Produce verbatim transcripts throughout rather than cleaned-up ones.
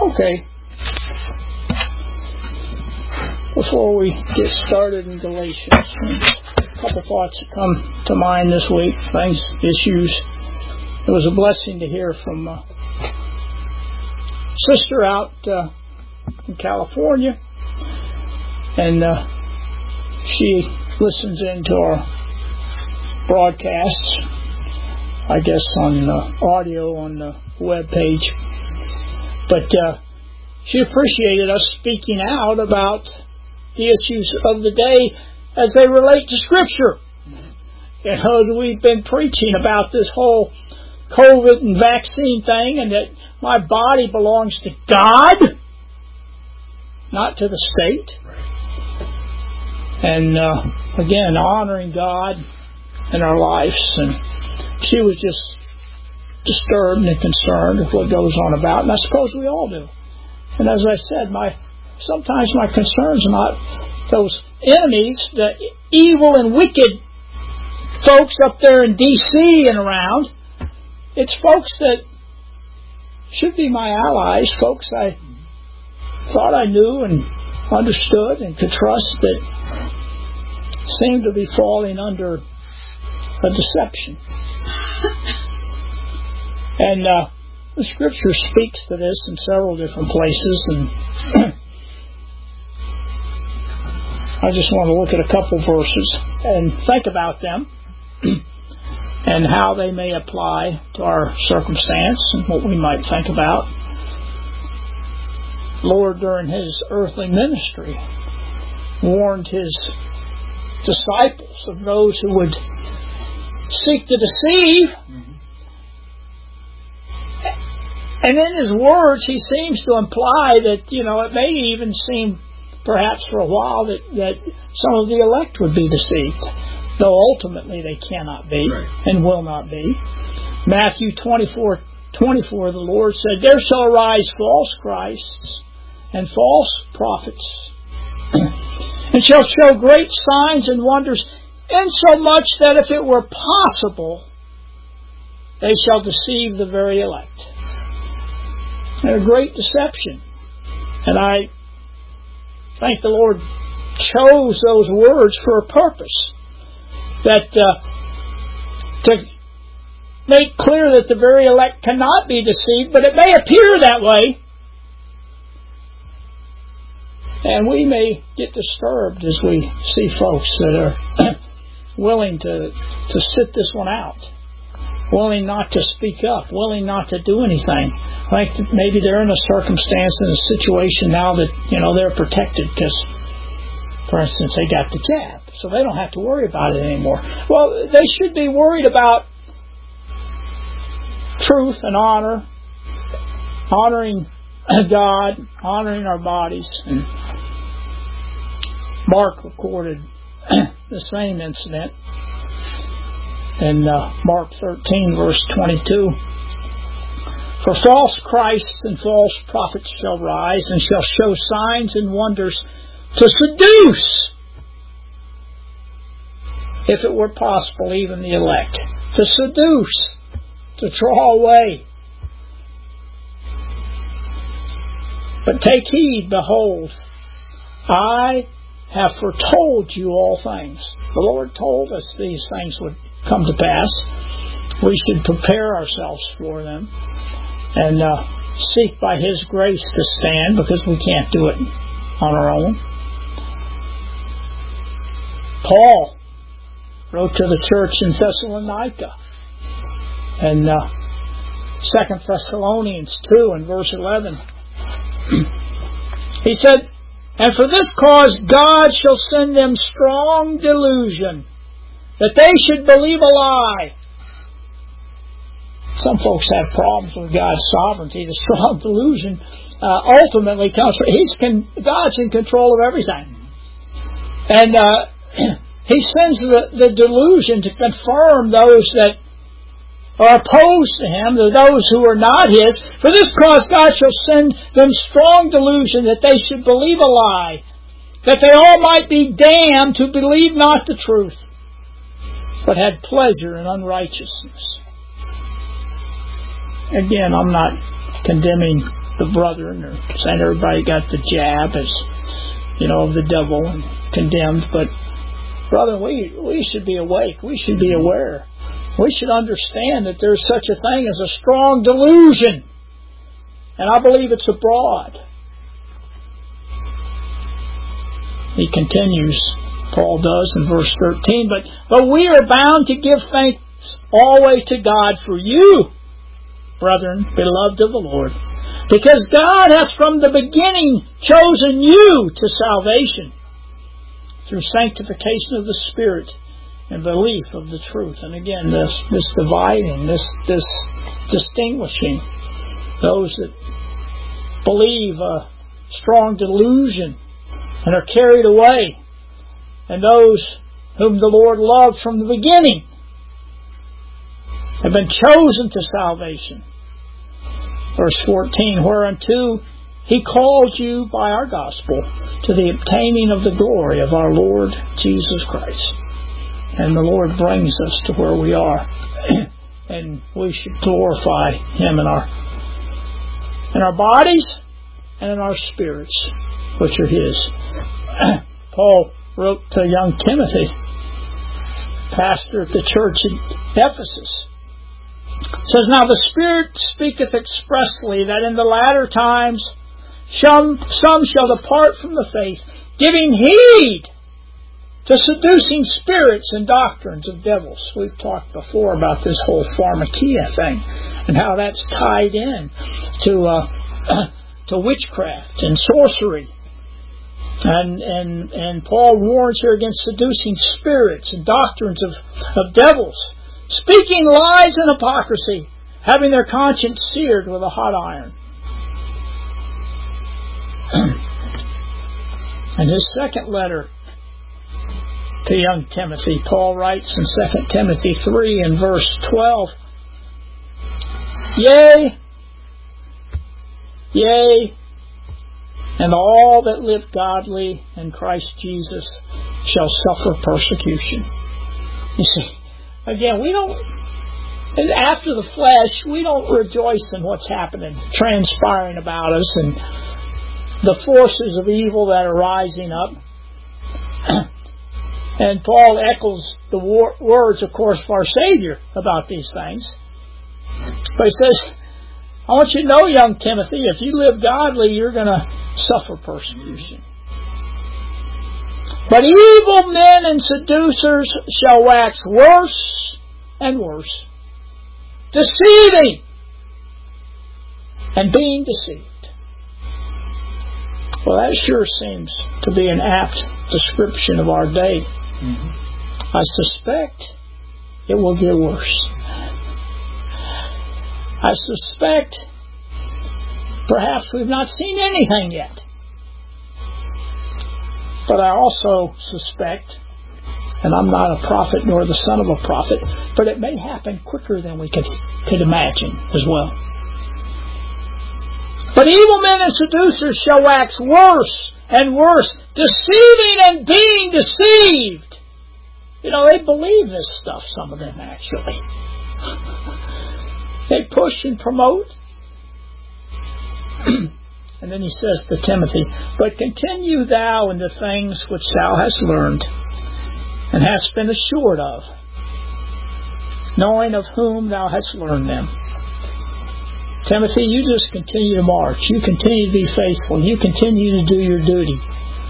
Okay. Before we get started in Galatians, a couple thoughts that come to mind this week, things, issues. It was a blessing to hear from a sister out uh, in California, and uh, she listens into our broadcasts, I guess on uh, audio on the web page. But uh, she appreciated us speaking out about the issues of the day as they relate to Scripture. You know, we've been preaching about this whole COVID and vaccine thing, and that my body belongs to God, not to the state. And uh, again, honoring God in our lives. And she was just disturbed and concerned with what goes on about, and I suppose we all do. And as I said, my sometimes my concern's not those enemies, the evil and wicked folks up there in D C and around. It's folks that should be my allies, folks I thought I knew and understood and could trust, that seem to be falling under a deception. And uh, the Scripture speaks to this in several different places, and I just want to look at a couple verses and think about them and how they may apply to our circumstance and what we might think about. Lord, during His earthly ministry, warned His disciples of those who would seek to deceive. Mm-hmm. And in His words, He seems to imply that, you know, it may even seem perhaps for a while that, that some of the elect would be deceived, though ultimately they cannot be, right, and will not be. Matthew twenty-four twenty-four, the Lord said, "There shall arise false Christs and false prophets, and shall show great signs and wonders, insomuch that if it were possible, they shall deceive the very elect." And a great deception. And I think the Lord chose those words for a purpose. That uh, to make clear that the very elect cannot be deceived, but it may appear that way. And we may get disturbed as we see folks that are willing to, to sit this one out, willing not to speak up, willing not to do anything. Like maybe they're in a circumstance, in a situation now that, you know, they're protected because, for instance, they got the jab, so they don't have to worry about it anymore. Well, they should be worried about truth and honor, honoring God, honoring our bodies. And Mark recorded the same incident in uh, Mark thirteen, verse twenty-two. "For false Christs and false prophets shall rise, and shall show signs and wonders to seduce, if it were possible, even the elect." To seduce, to draw away. "But take heed, behold, I have foretold you all things." The Lord told us these things would come to pass. We should prepare ourselves for them and uh, seek by His grace to stand, because we can't do it on our own. Paul wrote to the church in Thessalonica, and uh, Second Thessalonians two and verse eleven. He said, "And for this cause God shall send them strong delusion, that they should believe a lie." Some folks have problems with God's sovereignty. The strong delusion uh, ultimately comes from He's con- God's in control of everything, and uh, He sends the, the delusion to confirm those that are opposed to Him, those who are not His. "For this cause God shall send them strong delusion, that they should believe a lie, that they all might be damned who believe not the truth, but had pleasure in unrighteousness." Again, I'm not condemning the brethren, or saying everybody got the jab as, you know, of the devil and condemned. But, brother, we, we should be awake. We should be aware. We should understand that there's such a thing as a strong delusion. And I believe it's abroad. He continues, Paul does in verse thirteen, but, but we are bound to give thanks always to God for you, brethren, beloved of the Lord, because God hath from the beginning chosen you to salvation through sanctification of the Spirit and belief of the truth. And again, this this dividing, this this distinguishing those that believe a strong delusion and are carried away, and those whom the Lord loved from the beginning have been chosen to salvation. Verse fourteen, whereunto He called you by our gospel to the obtaining of the glory of our Lord Jesus Christ. And the Lord brings us to where we are. And we should glorify Him in our in our bodies and in our spirits, which are His. Paul wrote to young Timothy, pastor at the church in Ephesus, says, now the Spirit speaketh expressly that in the latter times some, some shall depart from the faith, giving heed to seducing spirits and doctrines of devils. We've talked before about this whole pharmakia thing and how that's tied in to uh, to witchcraft and sorcery. And, and and Paul warns here against seducing spirits and doctrines of, of devils, speaking lies and hypocrisy, having their conscience seared with a hot iron. In his second letter to young Timothy, Paul writes in Second Timothy three and verse twelve, Yea, yea, and all that live godly in Christ Jesus shall suffer persecution. You see, again, we don't, after the flesh, we don't rejoice in what's happening, transpiring about us, and the forces of evil that are rising up. And Paul echoes the wor- words, of course, of our Savior about these things. But he says, I want you to know, young Timothy, if you live godly, you're going to suffer persecution. But evil men and seducers shall wax worse and worse, deceiving and being deceived. Well, that sure seems to be an apt description of our day. Mm-hmm. I suspect it will get worse. I suspect perhaps we've not seen anything yet. But I also suspect, and I'm not a prophet nor the son of a prophet, but it may happen quicker than we could, could imagine as well. But evil men and seducers shall wax worse and worse, deceiving and being deceived. You know, they believe this stuff, some of them actually. They push and promote. And then he says to Timothy, but continue thou in the things which thou hast learned and hast been assured of, knowing of whom thou hast learned them. Timothy, you just continue to march. You continue to be faithful. You continue to do your duty.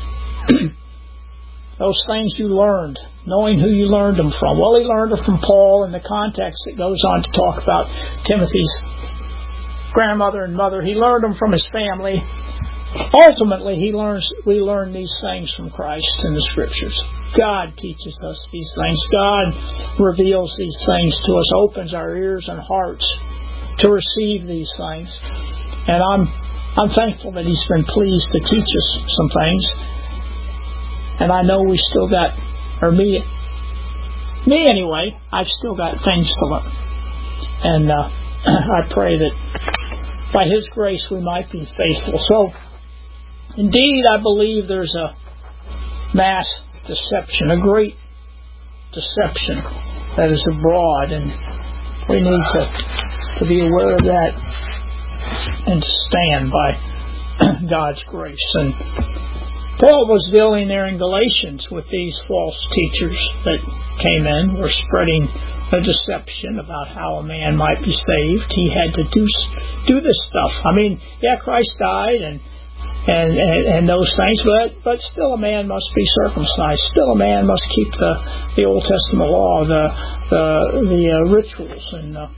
Those things you learned, knowing who you learned them from. Well, he learned them from Paul in the context that goes on to talk about Timothy's grandmother and mother. He learned them from his family. Ultimately, he learns. we learn these things from Christ in the Scriptures. God teaches us these things. God reveals these things to us, opens our ears and hearts to receive these things. And I'm I'm thankful that He's been pleased to teach us some things. And I know we still got, or me, me anyway, I've still got things to learn. And uh, I pray that by His grace we might be faithful. So, indeed, I believe there's a mass deception, a great deception that is abroad, and we need to, to be aware of that. and to stand by God's grace. And Paul was dealing there in Galatians with these false teachers that came in, were spreading a deception about how a man might be saved. He had to do do this stuff. I mean, yeah, Christ died and and, and, and those things, but but still a man must be circumcised. Still a man must keep the, the Old Testament law, the the, the uh, rituals, and uh,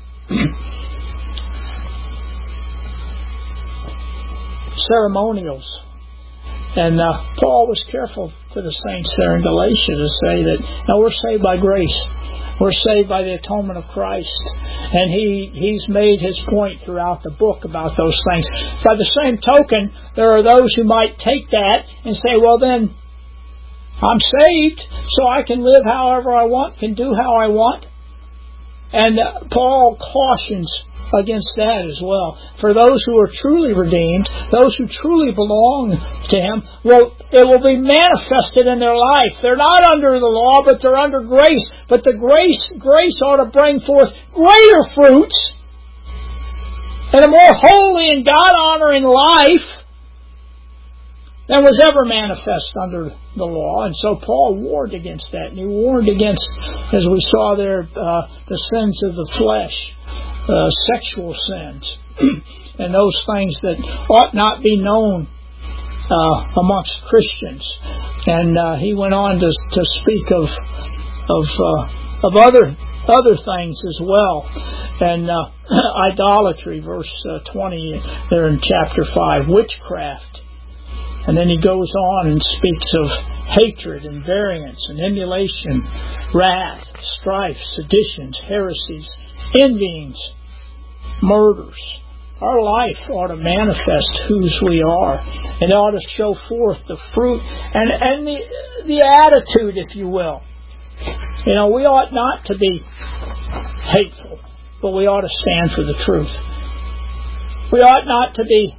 ceremonials. And uh, Paul was careful to the saints there in Galatia to say that, no, we're saved by grace. We're saved by the atonement of Christ. And he he's made his point throughout the book about those things. By the same token, there are those who might take that and say, well then, I'm saved, so I can live however I want, can do how I want. And uh, Paul cautions against that as well. For those who are truly redeemed, those who truly belong to Him, well, it will be manifested in their life. They're not under the law, but they're under grace. But the grace grace ought to bring forth greater fruits and a more holy and God-honoring life than was ever manifest under the law. And so Paul warned against that. And he warned against, as we saw there, uh, the sins of the flesh. Uh, sexual sins and those things that ought not be known uh, amongst Christians. And uh, he went on to to speak of of uh, of other other things as well. And uh, idolatry, verse uh, twenty there in chapter five, witchcraft. And then he goes on and speaks of hatred and variance and emulation, wrath, strife, seditions, heresies, envyings, murders. Our life ought to manifest whose we are. It ought to show forth the fruit and, and the, the attitude, if you will. You know, we ought not to be hateful, but we ought to stand for the truth. We ought not to be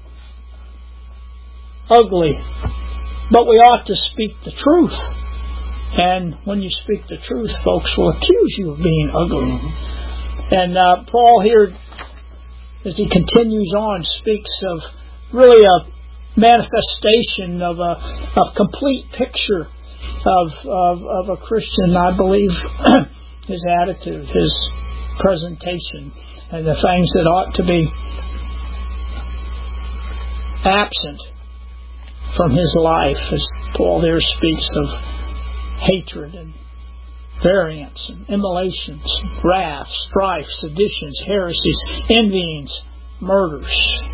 ugly, but we ought to speak the truth. And when you speak the truth, folks will accuse you of being ugly. And uh, Paul here, as he continues on, speaks of really a manifestation of a, a complete picture of, of, of a Christian, I believe, his attitude, his presentation, and the things that ought to be absent from his life, as Paul there speaks of hatred and variance and immolations, wrath, strife, seditions, heresies, envyings, murders.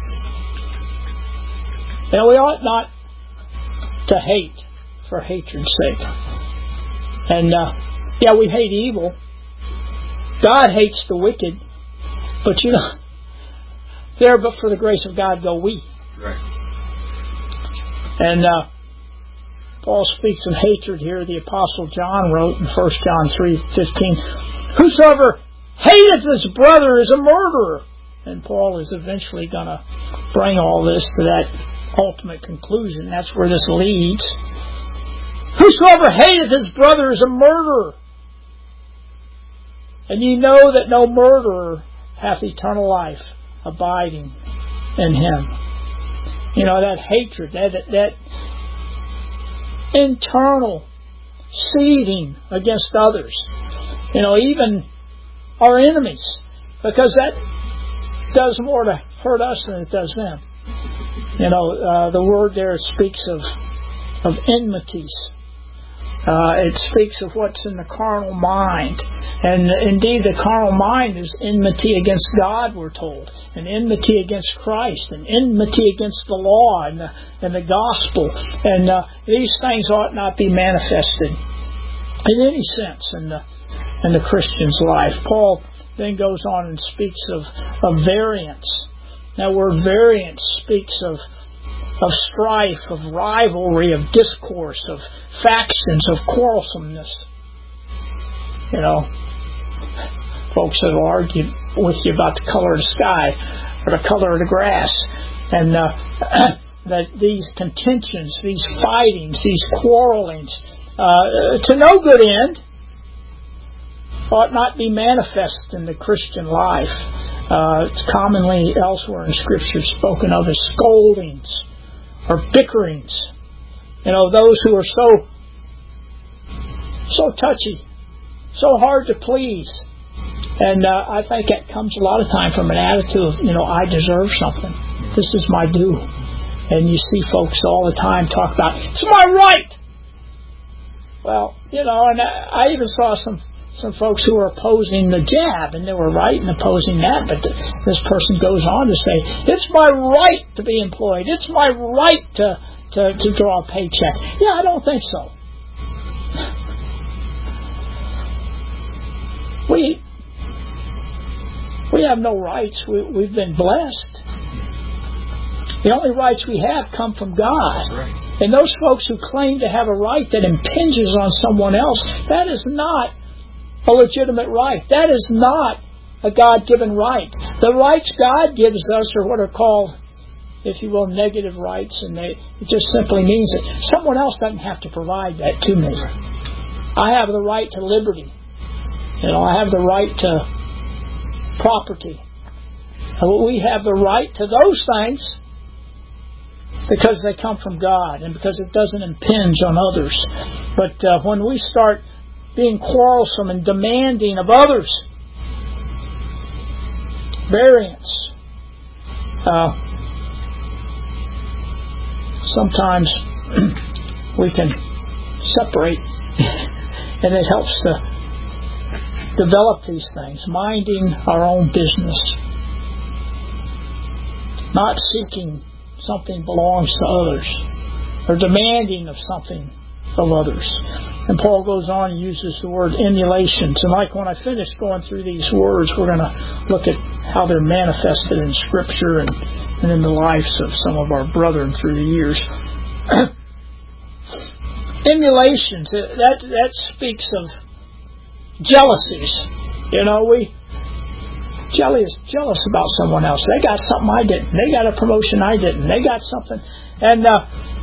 Now we ought not to hate for hatred's sake. And uh, yeah, we hate evil. God hates the wicked, but you know, there but for the grace of God go we. Right. And uh, Paul speaks of hatred here. The Apostle John wrote in First John three fifteen, whosoever hateth his brother is a murderer. And Paul is eventually going to bring all this to that ultimate conclusion. That's where this leads. Whosoever hateth his brother is a murderer. And ye know that no murderer hath eternal life abiding in him. You know, that hatred, that that internal seething against others. You know, even our enemies. Because that does more to hurt us than it does them. You know, uh, the word there speaks of of enmities. Uh, it speaks of what's in the carnal mind. And indeed, the carnal mind is enmity against God, we're told. And enmity against Christ. And enmity against the law and the, and the gospel. And uh, these things ought not be manifested in any sense in the, in the Christian's life. Paul then goes on and speaks of, of variance. That word variance speaks of of strife, of rivalry, of discourse, of factions, of quarrelsomeness. You know, folks that will argue with you about the color of the sky or the color of the grass. And uh, that these contentions, these fightings, these quarrelings, uh, to no good end, ought not be manifest in the Christian life. Uh, it's commonly elsewhere in Scripture spoken of as scoldings or bickerings. You know, those who are so so touchy, so hard to please. And uh, I think that comes a lot of time from an attitude of, you know, I deserve something. This is my due. And you see folks all the time talk about, it's my right! Well, you know, and I, I even saw some some folks who were opposing the jab, and they were right in opposing that, but this person goes on to say, it's my right to be employed. It's my right to, to, to draw a paycheck. Yeah, I don't think so. We we have no rights. We, we've been blessed. The only rights we have come from God. Right. And those folks who claim to have a right that impinges on someone else, that is not a legitimate right. That is not a God-given right. The rights God gives us are what are called, if you will, negative rights, and they, it just simply means that someone else doesn't have to provide that to me. I have the right to liberty. You know, I have the right to property. We have the right to those things because they come from God and because it doesn't impinge on others. But uh, when we start being quarrelsome and demanding of others variance, uh, sometimes we can separate, and it helps to develop these things, minding our own business, not seeking something belongs to others, or demanding of something of others. And Paul goes on and uses the word emulations. And like when I finish going through these words, we're going to look at how they're manifested in Scripture and, and in the lives of some of our brethren through the years. Emulations, that that speaks of jealousies. You know, we jealous jealous about someone else. They got something I didn't. They got a promotion I didn't. They got something. And uh,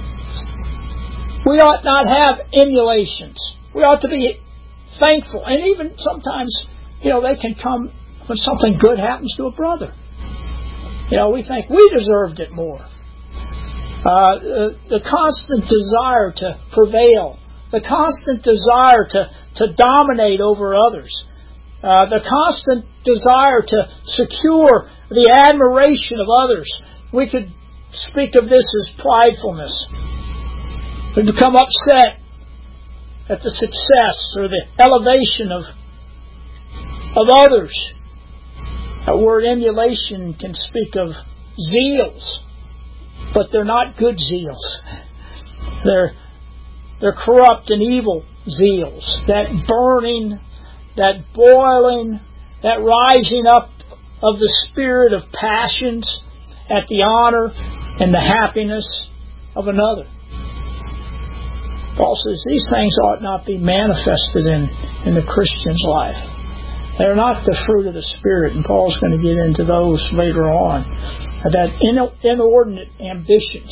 we ought not have emulations. We ought to be thankful. And even sometimes, you know, they can come when something good happens to a brother. You know, we think we deserved it more. Uh, the, the constant desire to prevail. The constant desire to, to dominate over others. Uh, the constant desire to secure the admiration of others. We could speak of this as pridefulness. We become upset at the success or the elevation of of others. That word emulation can speak of zeals, but they're not good zeals. They're they're corrupt and evil zeals. That burning, that boiling, that rising up of the spirit of passions at the honor and the happiness of another. Paul says these things ought not be manifested in, in the Christian's life. They're not the fruit of the Spirit, and Paul's going to get into those later on. That inordinate ambitions,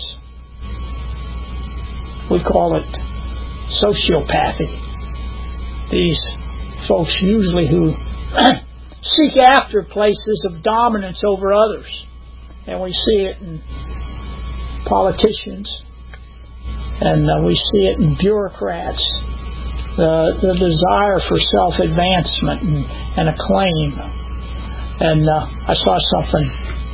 we call it sociopathy. These folks usually who seek after places of dominance over others. And we see it in politicians, and uh, we see it in bureaucrats, the, the desire for self-advancement and, and acclaim. And uh, I saw something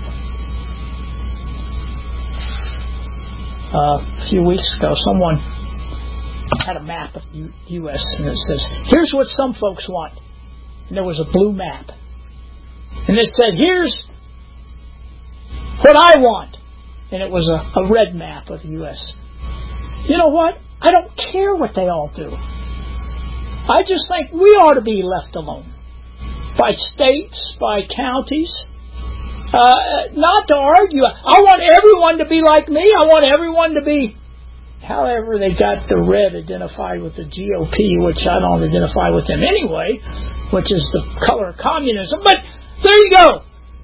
uh, a few weeks ago. Someone had a map of the U S and it says, here's what some folks want. And there was a blue map. And it said, here's what I want. And it was a, a red map of the U S You know what? I don't care what they all do. I just think we ought to be left alone. By states, by counties. Uh, not to argue. I want everyone to be like me. I want everyone to be... However, they got the red identified with the G O P, which I don't identify with them anyway, which is the color of communism. But there you go.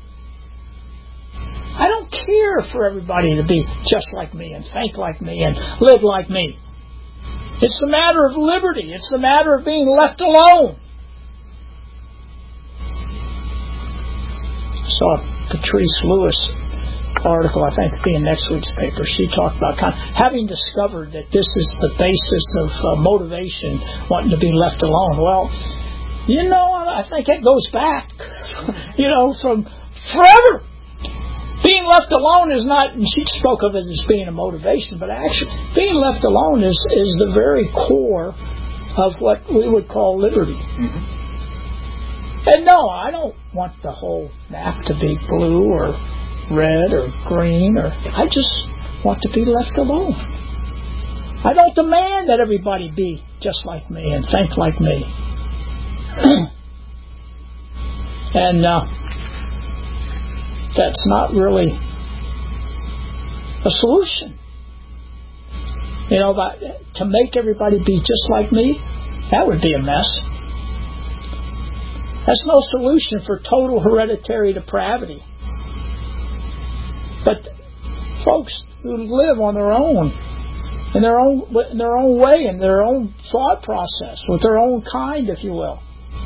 I don't care for everybody to be just like me and think like me and live like me. It's the matter of liberty. It's the matter of being left alone. saw Patrice Lewis article, I think, being next week's paper. She talked about kind of having discovered that this is the basis of uh, motivation, wanting to be left alone. Well, you know, I think it goes back, you know, from forever. Being left alone is not, and she spoke of it as being a motivation, but actually being left alone is, is the very core of what we would call liberty. Mm-hmm. And no, I don't want the whole map to be blue or red or green, or I just want to be left alone. I don't demand that everybody be just like me and think like me. And uh, that's not really a solution. You know, but to make everybody be just like me, that would be a mess. That's no solution for total hereditary depravity. But folks who live on their own, in their own in their own way, in their own thought process, with their own kind, if you will.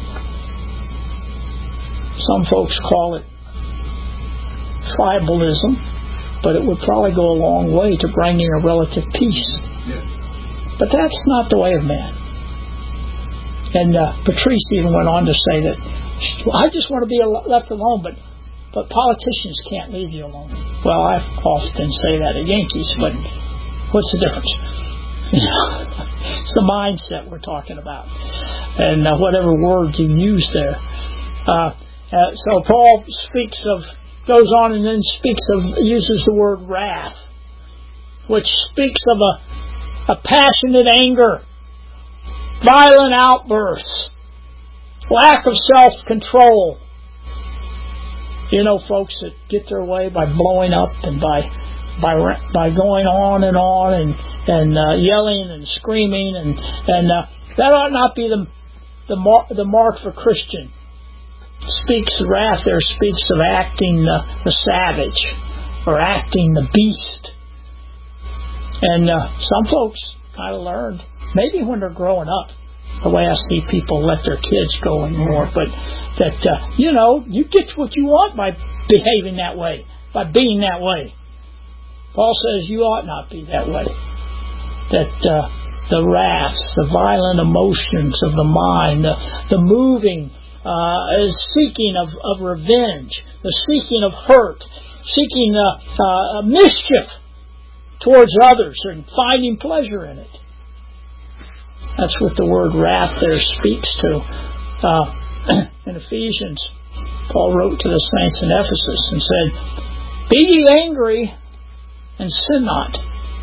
Some folks call it tribalism, but it would probably go a long way to bringing a relative peace. Yeah. But that's not the way of man. And uh, Patrice even went on to say that, well, I just want to be left alone, but but politicians can't leave you alone. Well, I often say that at Yankees, but what's the difference? You know, it's the mindset we're talking about, and uh, whatever word you use there. Uh, uh, so Paul speaks of, goes on and then speaks of, uses the word wrath, which speaks of a a passionate anger, violent outbursts, lack of self-control. You know, folks that get their way by blowing up and by by by going on and on and and uh, yelling and screaming, and and uh, that ought not be the the mar- the mark for Christian. Speaks wrath there speaks of acting the, the savage or acting the beast. And uh, some folks kind of learned, maybe when they're growing up, the way I see people let their kids go anymore, but that, uh, you know, you get what you want by behaving that way, by being that way. Paul says you ought not be that way. That uh, the wraths, the violent emotions of the mind, the, the moving, uh, seeking of, of revenge, the seeking of hurt, seeking uh, uh, mischief towards others and finding pleasure in it. That's what the word wrath there speaks to. Uh, in Ephesians, Paul wrote to the saints in Ephesus and said, "Be ye angry and sin not.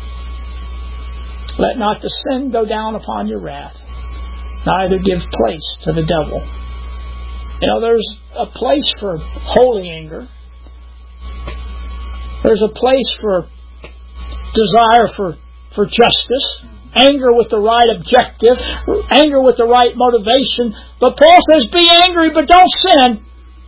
Let not the sin go down upon your wrath, neither give place to the devil." You know, there's a place for holy anger. There's a place for desire for, for justice. Anger with the right objective, anger with the right motivation. But Paul says, be angry, but don't sin.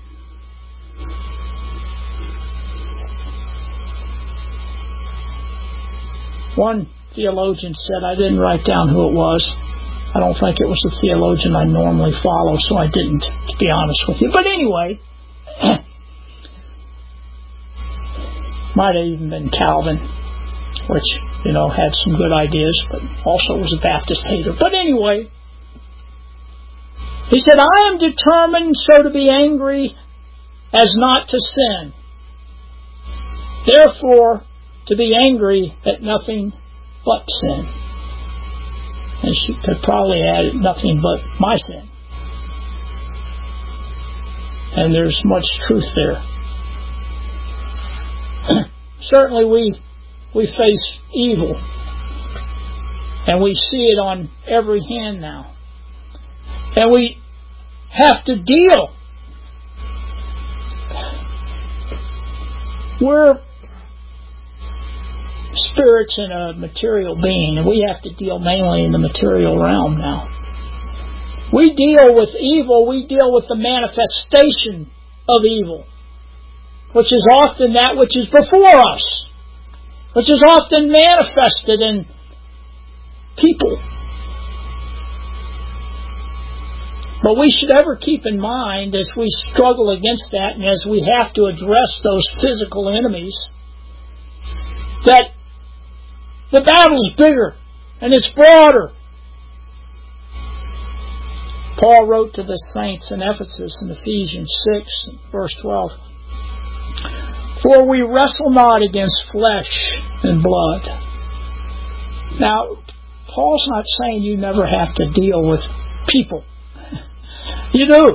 One theologian said, I didn't write down who it was. I don't think it was a theologian I normally follow, so I didn't, to be honest with you. But anyway, might have even been Calvin, which, you know, had some good ideas, but also was a Baptist hater. But anyway, he said, I am determined so to be angry as not to sin. Therefore, to be angry at nothing but sin. And she could probably add nothing but my sin. And there's much truth there. Certainly we We face evil, and we see it on every hand now. And we have to deal. We're spirits in a material being, and we have to deal mainly in the material realm now. We deal with evil, we deal with the manifestation of evil, which is often that which is before us, which is often manifested in people. But we should ever keep in mind as we struggle against that and as we have to address those physical enemies that the battle's bigger and it's broader. Paul wrote to the saints in Ephesus in Ephesians six, verse twelve, "For we wrestle not against flesh and blood." Now, Paul's not saying you never have to deal with people. You do.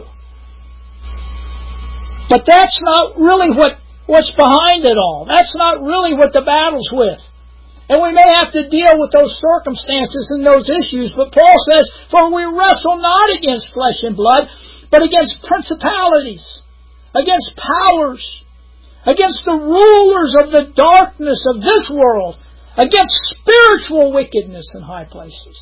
But that's not really what, what's behind it all. That's not really what the battle's with. And we may have to deal with those circumstances and those issues, but Paul says, "For we wrestle not against flesh and blood, but against principalities, against powers, against the rulers of the darkness of this world, against spiritual wickedness in high places."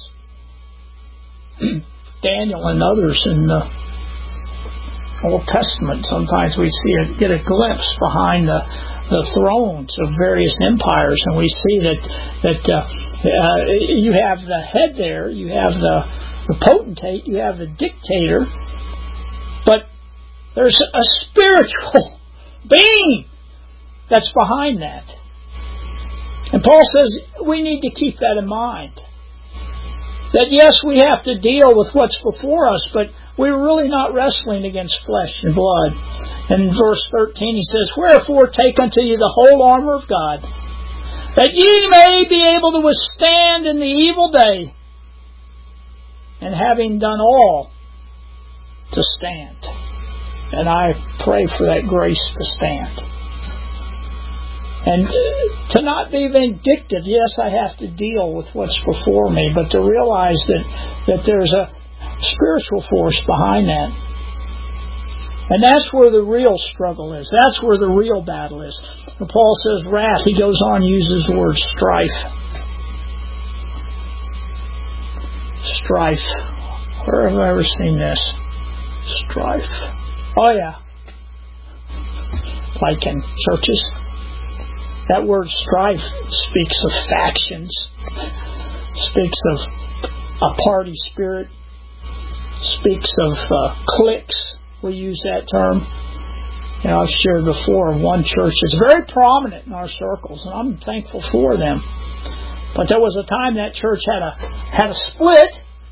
Daniel and others in the Old Testament, sometimes we see a, get a glimpse behind the, the thrones of various empires, and we see that that uh, uh, you have the head there, you have the, the potentate, you have the dictator, but there's a spiritual being that's behind that. And Paul says we need to keep that in mind. That yes, we have to deal with what's before us, but we're really not wrestling against flesh and blood. And in verse thirteen he says, "Wherefore take unto you the whole armor of God, that ye may be able to withstand in the evil day, and having done all, to stand." And I pray for that grace to stand. And to not be vindictive. Yes, I have to deal with what's before me, but to realize that, that there's a spiritual force behind that. And that's where the real struggle is. That's where the real battle is. When Paul says wrath, he goes on and uses the word strife. Strife. Where have I ever seen this? Strife. Oh yeah. Like in churches. That word strife speaks of factions, speaks of a party spirit, speaks of uh, cliques. We use that term. You know, I've shared before of one church that's very prominent in our circles, and I'm thankful for them. But there was a time that church had a had a split,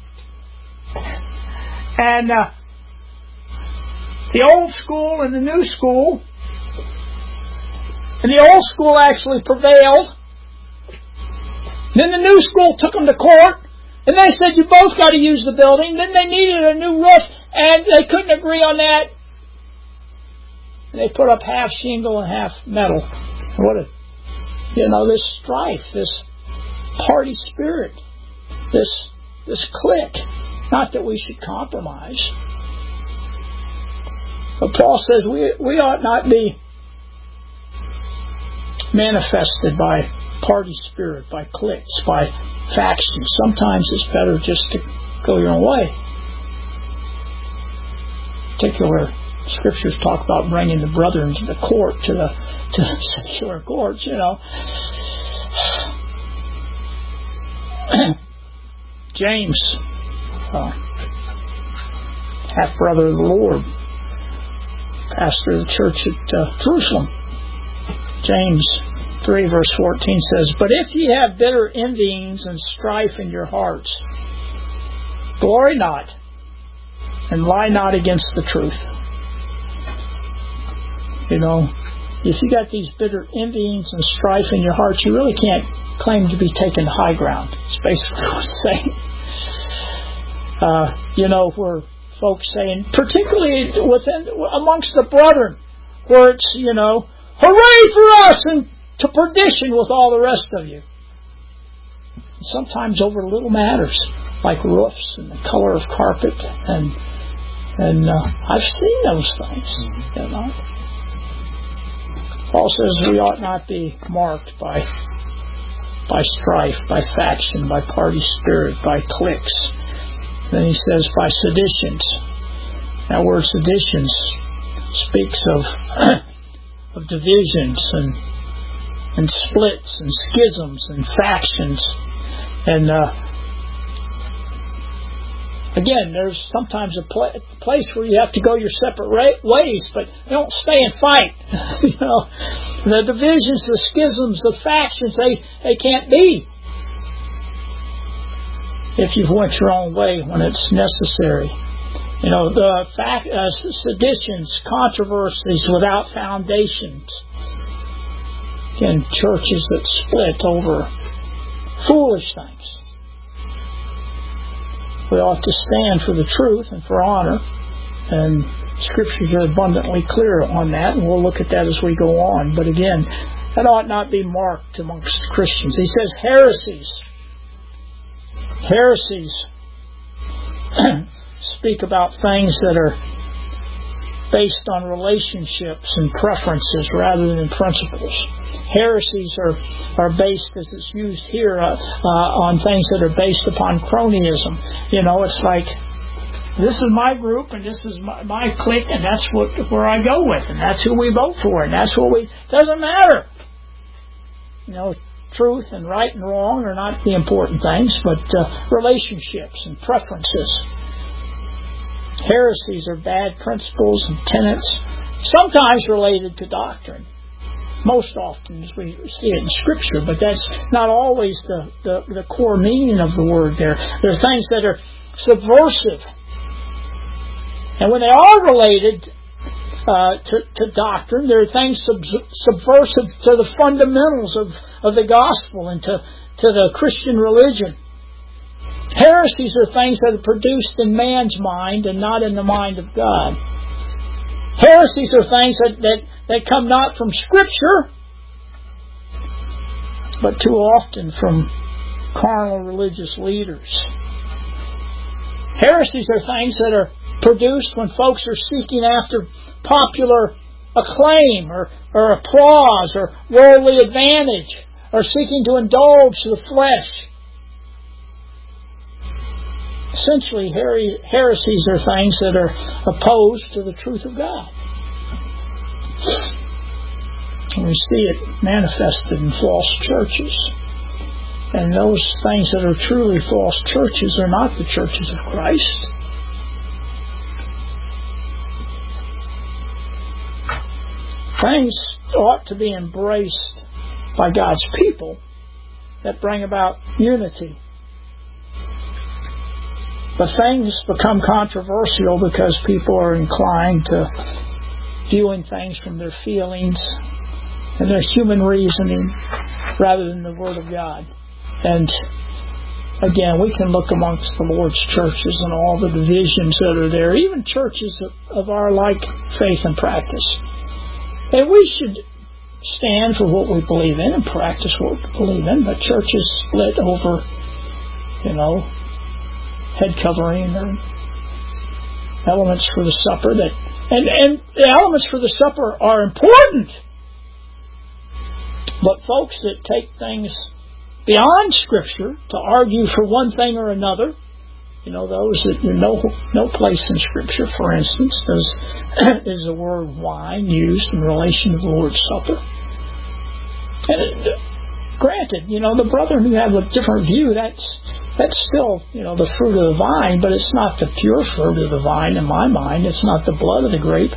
and uh, the old school and the new school. And the old school actually prevailed. Then the new school took them to court. And they said, you both got to use the building. Then they needed a new roof. And they couldn't agree on that. And they put up half shingle and half metal. What a, you know, this strife, this party spirit, this, this clique. Not that we should compromise. But Paul says we, we ought not be manifested by party spirit, by cliques, by factions. Sometimes it's better just to go your own way. Particular scriptures talk about bringing the brethren to the court, to the to the secular courts, you know. James, uh, half brother of the Lord, pastor of the church at uh, Jerusalem. James three verse fourteen says, "But if ye have bitter envyings and strife in your hearts, glory not, and lie not against the truth." You know, if you got these bitter envyings and strife in your hearts, you really can't claim to be taking the high ground. It's basically what it's saying. Uh, you know, where folks saying, particularly within amongst the brethren, where it's, you know, hooray for us and to perdition with all the rest of you. And sometimes over little matters like roofs and the color of carpet, and and uh, I've seen those things. You know, Paul says we ought not be marked by by strife, by faction, by party spirit, by cliques. Then he says by seditions. That word seditions speaks of of divisions and and splits and schisms and factions, and uh, Again, there's sometimes a pl- place where you have to go your separate ra- ways, but don't stay and fight. You know, the divisions, the schisms, the factions, they, they can't be if you've went your own way when it's necessary. You know, the fact, uh, seditions, controversies without foundations. Again, churches that split over foolish things. We ought to stand for the truth and for honor, and Scriptures are abundantly clear on that, and we'll look at that as we go on. But again, that ought not be marked amongst Christians. He says heresies. Heresies speak about things that are based on relationships and preferences rather than principles. Heresies are, are based, as it's used here, uh, uh, on things that are based upon cronyism. You know, it's like, this is my group and this is my, my clique, and that's what where I go with, and that's who we vote for, and that's what we... Doesn't matter. You know, truth and right and wrong are not the important things, but uh, relationships and preferences. Heresies are bad principles and tenets, sometimes related to doctrine. Most often as we see it in Scripture, but that's not always the, the, the core meaning of the word there. There are things that are subversive. And when they are related uh, to, to doctrine, there are things sub- subversive to the fundamentals of, of the gospel and to, to the Christian religion. Heresies are things that are produced in man's mind and not in the mind of God. Heresies are things that, that, that come not from Scripture, but too often from carnal religious leaders. Heresies are things that are produced when folks are seeking after popular acclaim or, or applause or worldly advantage, or seeking to indulge the flesh. Essentially, heresies are things that are opposed to the truth of God. And we see it manifested in false churches. And those things that are truly false churches are not the churches of Christ. Things ought to be embraced by God's people that bring about unity. But things become controversial because people are inclined to viewing things from their feelings and their human reasoning rather than the Word of God. And again, we can look amongst the Lord's churches and all the divisions that are there, even churches of, of our like faith and practice. And we should stand for what we believe in and practice what we believe in, but churches split over, you know, head covering or elements for the supper that and, and the elements for the supper are important. But folks that take things beyond Scripture to argue for one thing or another, you know, those that you know no place in Scripture, for instance, is, is the word wine used in relation to the Lord's Supper. And it, granted, you know, the brethren who have a different view, that's That's still, you know, the fruit of the vine, but it's not the pure fruit of the vine in my mind. It's not the blood of the grape.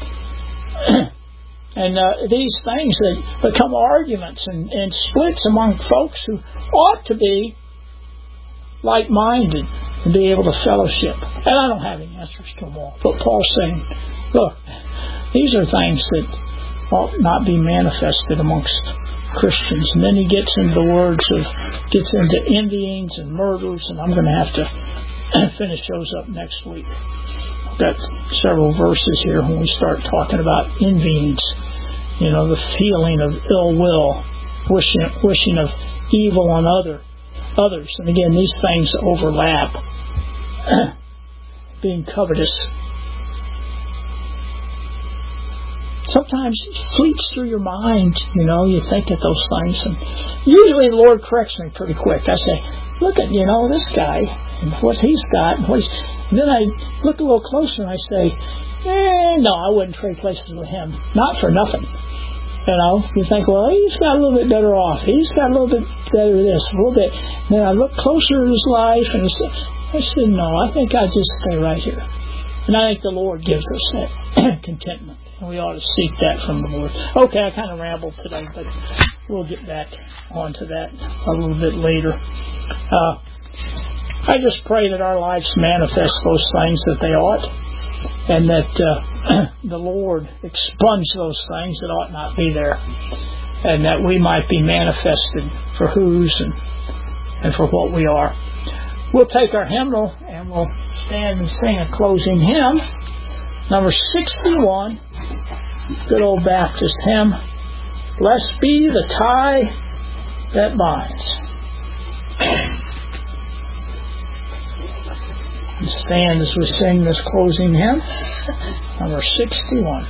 And uh, these things that become arguments and, and splits among folks who ought to be like-minded and be able to fellowship. And I don't have any answers to them all. But Paul's saying, look, these are things that ought not be manifested amongst Christians. And then he gets into the words of, gets into envyings and murders, and I'm going to have to finish those up next week. I've got several verses here when we start talking about envyings. You know, the feeling of ill will, wishing, wishing of evil on other others. And again, these things overlap. Being covetous. Sometimes it fleets through your mind, you know, you think of those things. And usually the Lord corrects me pretty quick. I say, look at, you know, this guy, and what he's got. And, what he's, and then I look a little closer and I say, eh, no, I wouldn't trade places with him. Not for nothing. You know, you think, well, he's got a little bit better off. He's got a little bit better this, a little bit. And then I look closer at his life, and it's, I said, no, I think I'll just stay right here. And I think the Lord gives us that contentment. And we ought to seek that from the Lord. Okay, I kind of rambled today, but we'll get back onto that a little bit later. Uh, I just pray that our lives manifest those things that they ought, and that uh, the Lord expunge those things that ought not be there, and that we might be manifested for whose and, and for what we are. We'll take our hymnal and we'll stand and sing a closing hymn, number sixty-one, good old Baptist hymn, Blessed Be the Tie That Binds. And stand as we sing this closing hymn, number sixty-one.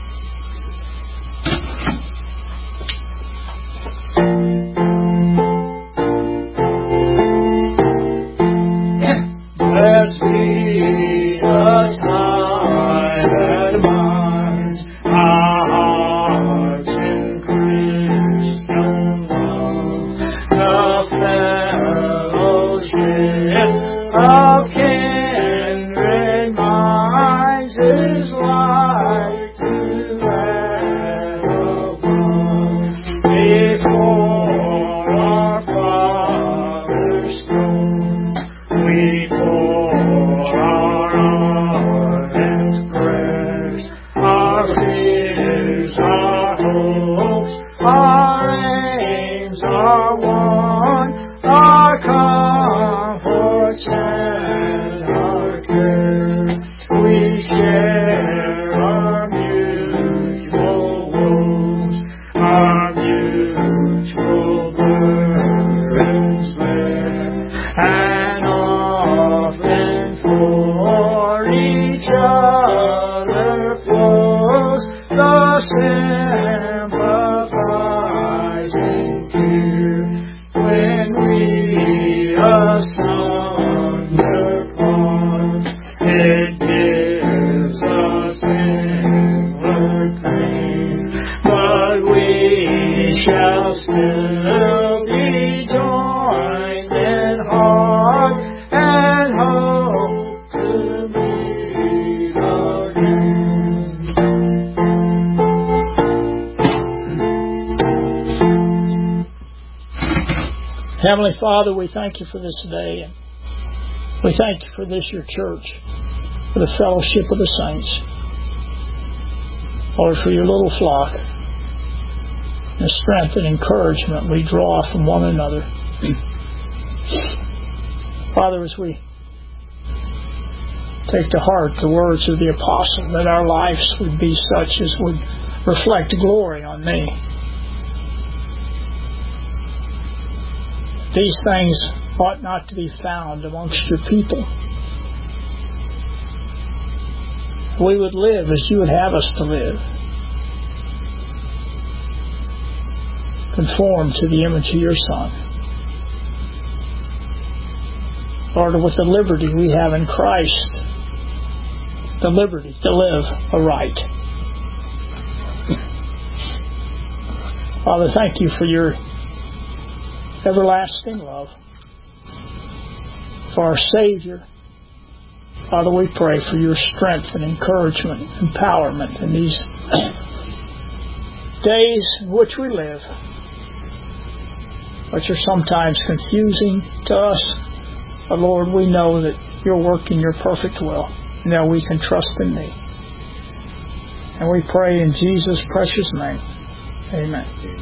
Blessed be the tie that binds our hearts in Christian love, the fellowship of kindred minds is like to that above. Before our Father's throne, we pour our ardent prayers, our fears, our hopes, our aims are one, our comforts and our cares. We share our mutual woes, our mutual burdens bear, and often for each other flows the sympathizing tear. When we asunder part, it gives us inward pain, but we shall still be joined in heart and hope to meet again. Heavenly Father, we thank you for this day, and we thank you for this, your church, for the fellowship of the saints, Lord, for your little flock, the strength and encouragement we draw from one another. Father, as we take to heart the words of the apostle, that our lives would be such as would reflect glory on thee. These things ought not to be found amongst your people. We would live as you would have us to live, conform to the image of your Son. Lord, with the liberty we have in Christ, the liberty to live aright. Father, thank you for your everlasting love, for our Savior. Father, we pray for your strength and encouragement, empowerment in these days in which we live, which are sometimes confusing to us. But Lord, we know that you're working your perfect will, and that we can trust in thee. And we pray in Jesus' precious name. Amen.